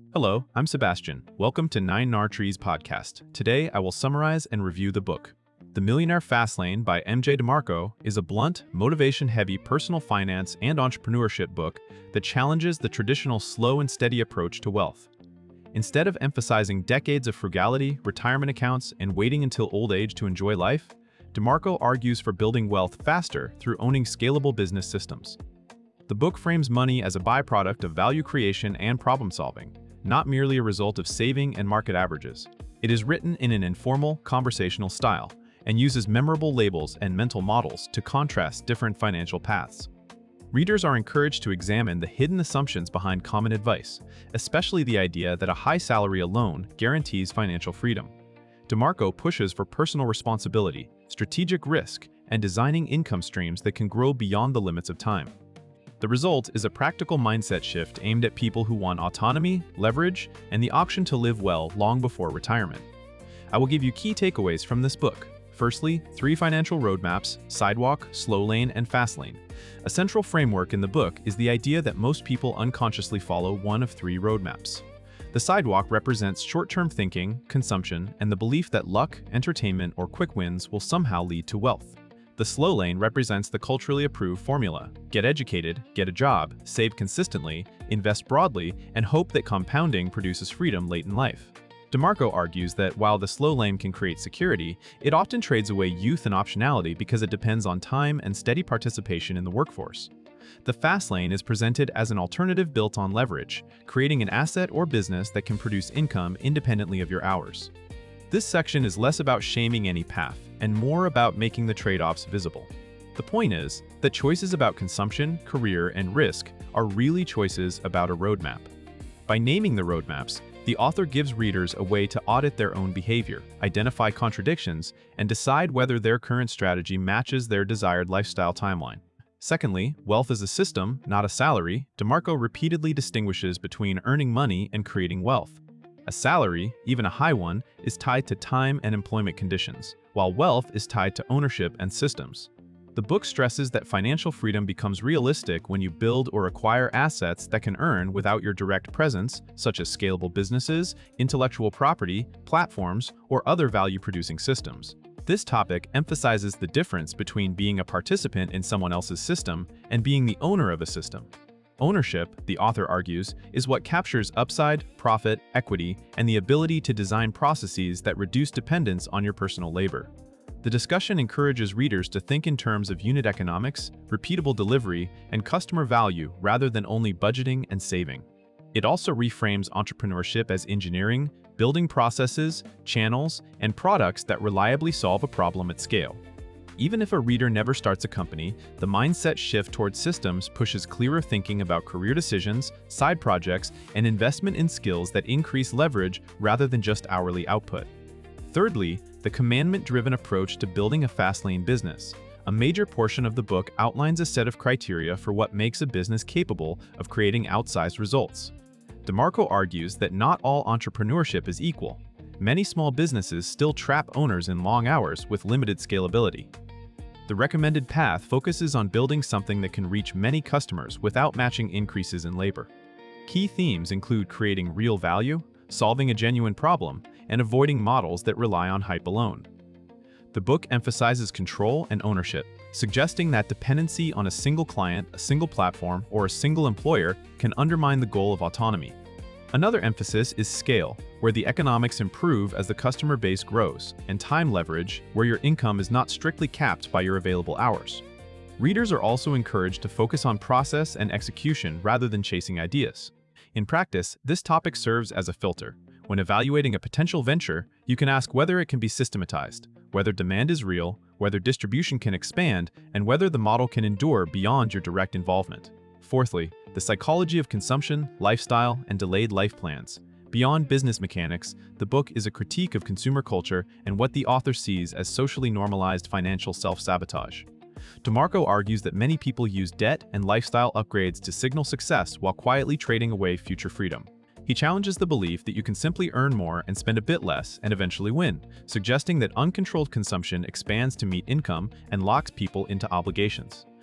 Hello, I'm Sebastian. Welcome to 9nar Trees podcast. Today, I will summarize and review the book. The Millionaire Fastlane by MJ DeMarco is a blunt, motivation-heavy personal finance and entrepreneurship book that challenges the traditional slow and steady approach to wealth. Instead of emphasizing decades of frugality, retirement accounts, and waiting until old age to enjoy life, DeMarco argues for building wealth faster through owning scalable business systems. The book frames money as a byproduct of value creation and problem-solving, not merely a result of saving and market averages. It is written in an informal, conversational style and uses memorable labels and mental models to contrast different financial paths. Readers are encouraged to examine the hidden assumptions behind common advice, especially the idea that a high salary alone guarantees financial freedom. DeMarco pushes for personal responsibility, strategic risk, and designing income streams that can grow beyond the limits of time. The result is a practical mindset shift aimed at people who want autonomy, leverage, and the option to live well long before retirement. I will give you key takeaways from this book. Firstly, 3 financial roadmaps: sidewalk, slow lane, and fast lane. A central framework in the book is the idea that most people unconsciously follow one of 3 roadmaps. The sidewalk represents short-term thinking, consumption, and the belief that luck, entertainment, or quick wins will somehow lead to wealth. The slow lane represents the culturally approved formula: get educated, get a job, save consistently, invest broadly, and hope that compounding produces freedom late in life. DeMarco argues that while the slow lane can create security, it often trades away youth and optionality because it depends on time and steady participation in the workforce. The fast lane is presented as an alternative built on leverage, creating an asset or business that can produce income independently of your hours. This section is less about shaming any path and more about making the trade-offs visible. The point is that choices about consumption, career, and risk are really choices about a roadmap. By naming the roadmaps, the author gives readers a way to audit their own behavior, identify contradictions, and decide whether their current strategy matches their desired lifestyle timeline. Secondly, wealth is a system, not a salary. DeMarco repeatedly distinguishes between earning money and creating wealth. A salary, even a high one, is tied to time and employment conditions, while wealth is tied to ownership and systems. The book stresses that financial freedom becomes realistic when you build or acquire assets that can earn without your direct presence, such as scalable businesses, intellectual property, platforms, or other value-producing systems. This topic emphasizes the difference between being a participant in someone else's system and being the owner of a system. Ownership, the author argues, is what captures upside, profit, equity, and the ability to design processes that reduce dependence on your personal labor. The discussion encourages readers to think in terms of unit economics, repeatable delivery, and customer value rather than only budgeting and saving. It also reframes entrepreneurship as engineering, building processes, channels, and products that reliably solve a problem at scale. Even if a reader never starts a company, the mindset shift towards systems pushes clearer thinking about career decisions, side projects, and investment in skills that increase leverage rather than just hourly output. Thirdly, the commandment-driven approach to building a fast-lane business. A major portion of the book outlines a set of criteria for what makes a business capable of creating outsized results. DeMarco argues that not all entrepreneurship is equal. Many small businesses still trap owners in long hours with limited scalability. The recommended path focuses on building something that can reach many customers without matching increases in labor. Key themes include creating real value, solving a genuine problem, and avoiding models that rely on hype alone. The book emphasizes control and ownership, suggesting that dependency on a single client, a single platform, or a single employer can undermine the goal of autonomy. Another emphasis is scale, where the economics improve as the customer base grows, and time leverage, where your income is not strictly capped by your available hours. Readers are also encouraged to focus on process and execution rather than chasing ideas. In practice, this topic serves as a filter. When evaluating a potential venture, you can ask whether it can be systematized, whether demand is real, whether distribution can expand, and whether the model can endure beyond your direct involvement. Fourthly, the psychology of consumption, lifestyle, and delayed life plans. Beyond business mechanics, the book is a critique of consumer culture and what the author sees as socially normalized financial self-sabotage. DeMarco argues that many people use debt and lifestyle upgrades to signal success while quietly trading away future freedom. He challenges the belief that you can simply earn more and spend a bit less and eventually win, suggesting that uncontrolled consumption expands to meet income and locks people into obligations.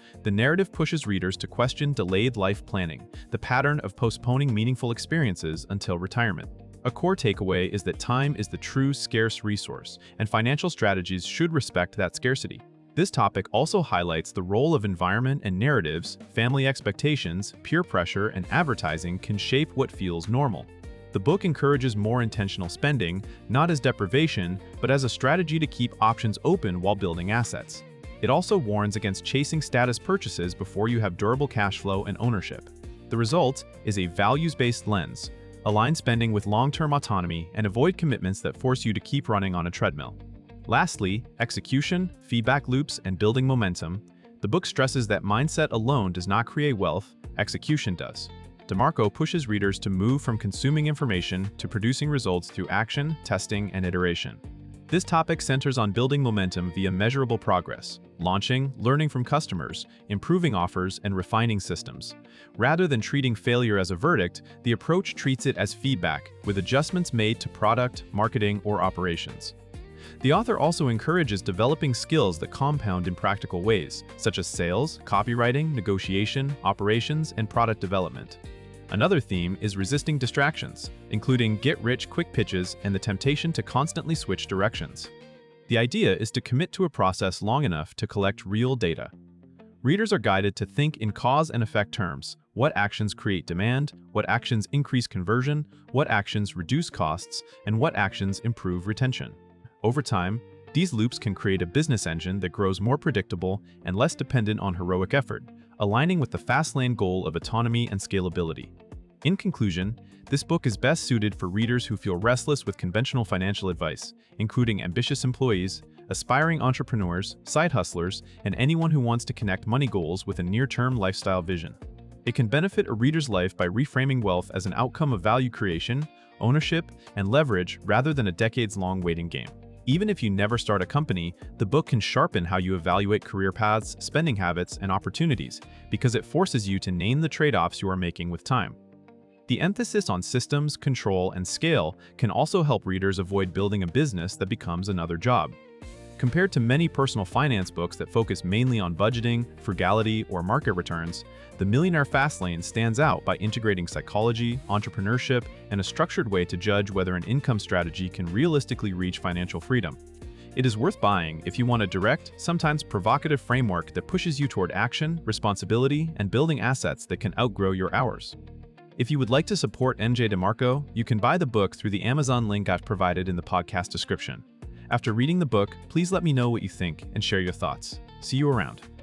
The narrative pushes readers to question delayed life planning, the pattern of postponing meaningful experiences until retirement. A core takeaway is that time is the true scarce resource, and financial strategies should respect that scarcity. This topic also highlights the role of environment and narratives, family expectations, peer pressure, and advertising can shape what feels normal. The book encourages more intentional spending, not as deprivation, but as a strategy to keep options open while building assets. It also warns against chasing status purchases before you have durable cash flow and ownership. The result is a values-based lens. Align spending with long-term autonomy and avoid commitments that force you to keep running on a treadmill. Lastly, execution, feedback loops, and building momentum. The book stresses that mindset alone does not create wealth, execution does. DeMarco pushes readers to move from consuming information to producing results through action, testing, and iteration. This topic centers on building momentum via measurable progress, launching, learning from customers, improving offers, and refining systems. Rather than treating failure as a verdict, the approach treats it as feedback, with adjustments made to product, marketing, or operations. The author also encourages developing skills that compound in practical ways, such as sales, copywriting, negotiation, operations, and product development. Another theme is resisting distractions, including get-rich-quick pitches and the temptation to constantly switch directions. The idea is to commit to a process long enough to collect real data. Readers are guided to think in cause and effect terms. What actions create demand, what actions increase conversion, what actions reduce costs, and what actions improve retention. Over time, these loops can create a business engine that grows more predictable and less dependent on heroic effort, aligning with the fast-lane goal of autonomy and scalability. In conclusion, this book is best suited for readers who feel restless with conventional financial advice, including ambitious employees, aspiring entrepreneurs, side hustlers, and anyone who wants to connect money goals with a near-term lifestyle vision. It can benefit a reader's life by reframing wealth as an outcome of value creation, ownership, and leverage rather than a decades-long waiting game. Even if you never start a company, the book can sharpen how you evaluate career paths, spending habits, and opportunities, because it forces you to name the trade-offs you are making with time. The emphasis on systems, control, and scale can also help readers avoid building a business that becomes another job. Compared to many personal finance books that focus mainly on budgeting, frugality, or market returns, The Millionaire Fastlane stands out by integrating psychology, entrepreneurship, and a structured way to judge whether an income strategy can realistically reach financial freedom. It is worth buying if you want a direct, sometimes provocative framework that pushes you toward action, responsibility, and building assets that can outgrow your hours. If you would like to support MJ DeMarco, you can buy the book through the Amazon link I've provided in the podcast description. After reading the book, please let me know what you think and share your thoughts. See you around.